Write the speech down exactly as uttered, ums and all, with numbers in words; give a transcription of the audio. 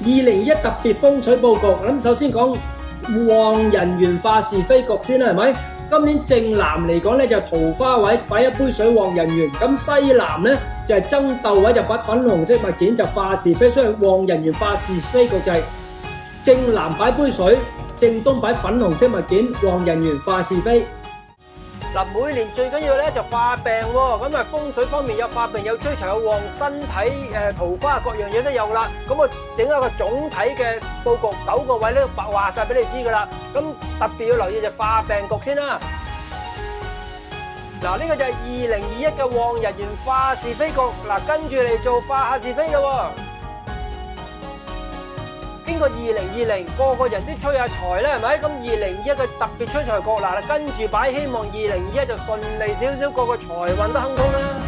二零一特別風水佈局，咁首先講旺人緣化是非局先啦，係咪？今年正南嚟講咧就桃花位擺一杯水旺人緣，咁西南咧就係爭鬥位就擺粉紅色物件就化是非，所以旺人緣化是非局就係正南擺杯水，正東擺粉紅色物件，旺人緣化是非。嗱，每年最緊要咧就化病喎，咁啊風水方面有化病有追求有旺身體誒桃花各樣嘢都有啦，咁我整一個總體嘅佈局九個位咧話晒俾你知噶啦，咁特別要留意就化病局先啦。嗱，呢個就係二零二一嘅旺人緣化是非局，嗱跟住嚟做化下是非咯。經過二零二零，個個人都催下財咧，係咪？咁二零二一嘅特別催財局，嗱，跟住擺希望二零二一就順利少少，個個財運都亨通啦。